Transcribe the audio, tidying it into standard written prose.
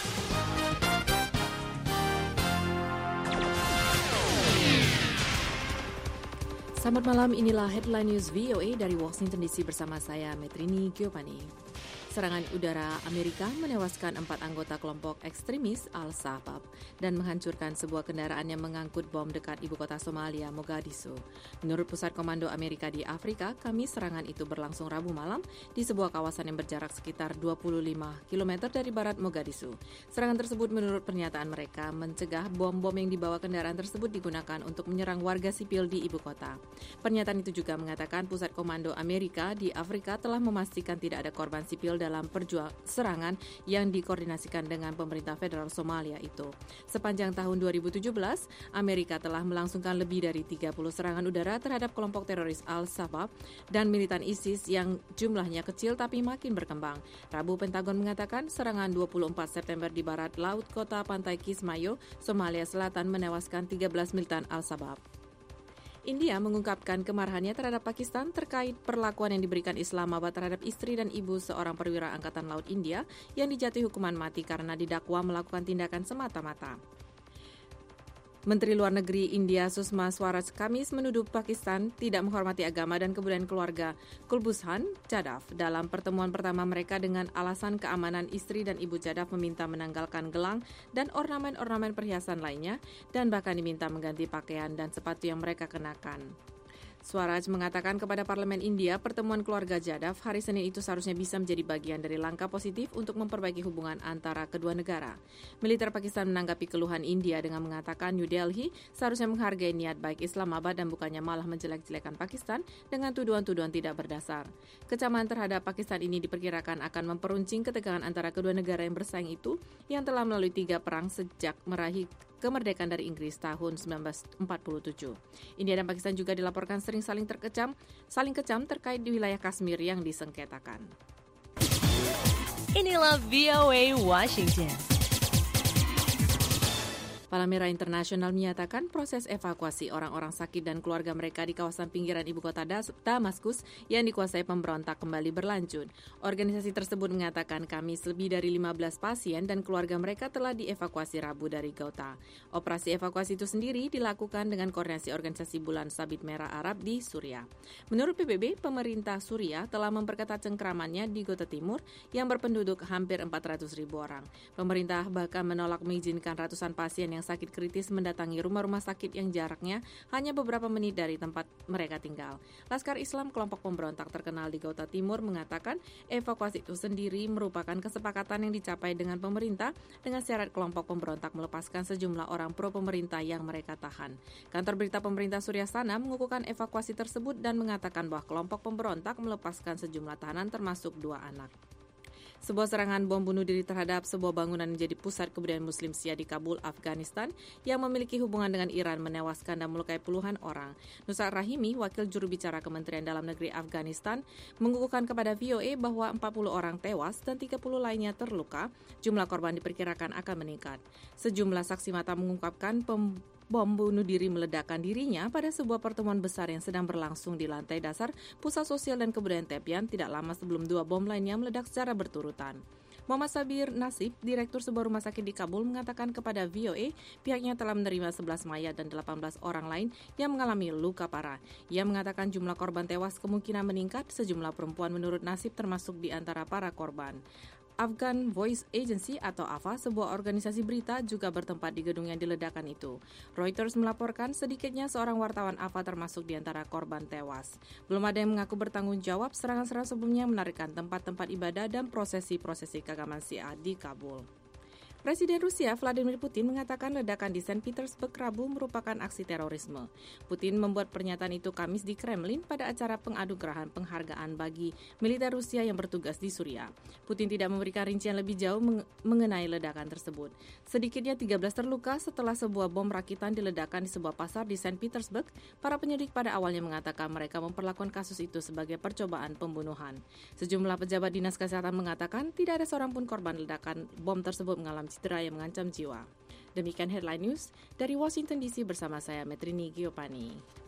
Selamat malam, inilah Headline News VOA dari Washington DC bersama saya, Metrini Giovanni. Serangan udara Amerika menewaskan 4 anggota kelompok ekstremis Al-Shabaab dan menghancurkan sebuah kendaraan yang mengangkut bom dekat ibu kota Somalia, Mogadishu. Menurut Pusat Komando Amerika di Afrika, Kamis serangan itu berlangsung Rabu malam di sebuah kawasan yang berjarak sekitar 25 km dari barat Mogadishu. Serangan tersebut menurut pernyataan mereka mencegah bom-bom yang dibawa kendaraan tersebut digunakan untuk menyerang warga sipil di ibu kota. Pernyataan itu juga mengatakan Pusat Komando Amerika di Afrika telah memastikan tidak ada korban sipil dalam serangan yang dikoordinasikan dengan pemerintah federal Somalia itu. Sepanjang tahun 2017, Amerika telah melangsungkan lebih dari 30 serangan udara terhadap kelompok teroris Al-Shabaab dan militan ISIS yang jumlahnya kecil tapi makin berkembang. Rabu, Pentagon mengatakan serangan 24 September di barat laut kota pantai Kismayo, Somalia Selatan menewaskan 13 militan Al-Shabaab. India mengungkapkan kemarahannya terhadap Pakistan terkait perlakuan yang diberikan Islamabad terhadap istri dan ibu seorang perwira Angkatan Laut India yang dijatuhi hukuman mati karena didakwa melakukan tindakan semata-mata. Menteri Luar Negeri India Sushma Swaraj Kamis menuduh Pakistan tidak menghormati agama dan kebudayaan keluarga Kulbhushan Jadhav. Dalam pertemuan pertama mereka dengan alasan keamanan, istri dan ibu Jadhav meminta menanggalkan gelang dan ornamen-ornamen perhiasan lainnya dan bahkan diminta mengganti pakaian dan sepatu yang mereka kenakan. Swaraj mengatakan kepada Parlemen India pertemuan keluarga Jadhav hari Senin itu seharusnya bisa menjadi bagian dari langkah positif untuk memperbaiki hubungan antara kedua negara. Militer Pakistan menanggapi keluhan India dengan mengatakan New Delhi seharusnya menghargai niat baik Islamabad dan bukannya malah menjelek-jelekan Pakistan dengan tuduhan-tuduhan tidak berdasar. Kecaman terhadap Pakistan ini diperkirakan akan memperuncing ketegangan antara kedua negara yang bersaing itu yang telah melalui 3 perang sejak meraih kemerdekaan dari Inggris tahun 1947. India dan Pakistan juga dilaporkan sering saling kecam terkait di wilayah Kashmir yang disengketakan. Inilah VOA Washington. Palang Merah Internasional menyatakan proses evakuasi orang-orang sakit dan keluarga mereka di kawasan pinggiran ibu kota Damaskus yang dikuasai pemberontak kembali berlanjut. Organisasi tersebut mengatakan Kamis lebih dari 15 pasien dan keluarga mereka telah dievakuasi Rabu dari Ghouta. Operasi evakuasi itu sendiri dilakukan dengan koordinasi Organisasi Bulan Sabit Merah Arab di Suriah. Menurut PBB, pemerintah Suriah telah memperketat cengkramannya di Ghouta Timur yang berpenduduk hampir 400.000 orang. Pemerintah bahkan menolak mengizinkan ratusan pasien yang sakit kritis mendatangi rumah-rumah sakit yang jaraknya hanya beberapa menit dari tempat mereka tinggal. Laskar Islam, kelompok pemberontak terkenal di Ghouta Timur, mengatakan evakuasi itu sendiri merupakan kesepakatan yang dicapai dengan pemerintah dengan syarat kelompok pemberontak melepaskan sejumlah orang pro-pemerintah yang mereka tahan. Kantor berita pemerintah Suriah Sana mengukuhkan evakuasi tersebut dan mengatakan bahwa kelompok pemberontak melepaskan sejumlah tahanan termasuk 2 anak. Sebuah serangan bom bunuh diri terhadap sebuah bangunan menjadi pusat kebudayaan Muslim Syiah di Kabul, Afghanistan yang memiliki hubungan dengan Iran menewaskan dan melukai puluhan orang. Nusrat Rahimi, wakil juru bicara Kementerian Dalam Negeri Afghanistan, mengukuhkan kepada VOA bahwa 40 orang tewas dan 30 lainnya terluka. Jumlah korban diperkirakan akan meningkat. Sejumlah saksi mata mengungkapkan bom bunuh diri meledakkan dirinya pada sebuah pertemuan besar yang sedang berlangsung di lantai dasar Pusat Sosial dan Kebudayaan Tepian tidak lama sebelum 2 bom lainnya meledak secara berturutan. Muhammad Sabir Nasib, direktur sebuah rumah sakit di Kabul, mengatakan kepada VOA pihaknya telah menerima 11 mayat dan 18 orang lain yang mengalami luka parah. Ia mengatakan jumlah korban tewas kemungkinan meningkat, sejumlah perempuan menurut Nasib termasuk di antara para korban. Afghan Voice Agency atau AFA, sebuah organisasi berita, juga bertempat di gedung yang diledakkan itu. Reuters melaporkan sedikitnya seorang wartawan AFA termasuk di antara korban tewas. Belum ada yang mengaku bertanggung jawab serangan-serangan sebelumnya menarikkan tempat-tempat ibadah dan prosesi-prosesi keagamaan Syiah di Kabul. Presiden Rusia Vladimir Putin mengatakan ledakan di St. Petersburg Rabu merupakan aksi terorisme. Putin membuat pernyataan itu Kamis di Kremlin pada acara penganugerahan penghargaan bagi militer Rusia yang bertugas di Suriah. Putin tidak memberikan rincian lebih jauh mengenai ledakan tersebut. Sedikitnya 13 terluka setelah sebuah bom rakitan diledakkan di sebuah pasar di St. Petersburg. Para penyidik pada awalnya mengatakan mereka memperlakukan kasus itu sebagai percobaan pembunuhan. Sejumlah pejabat dinas kesehatan mengatakan tidak ada seorang pun korban ledakan bom tersebut mengalami cedera yang mengancam jiwa. Demikian Headline News dari Washington DC bersama saya, Metrini Giovanni.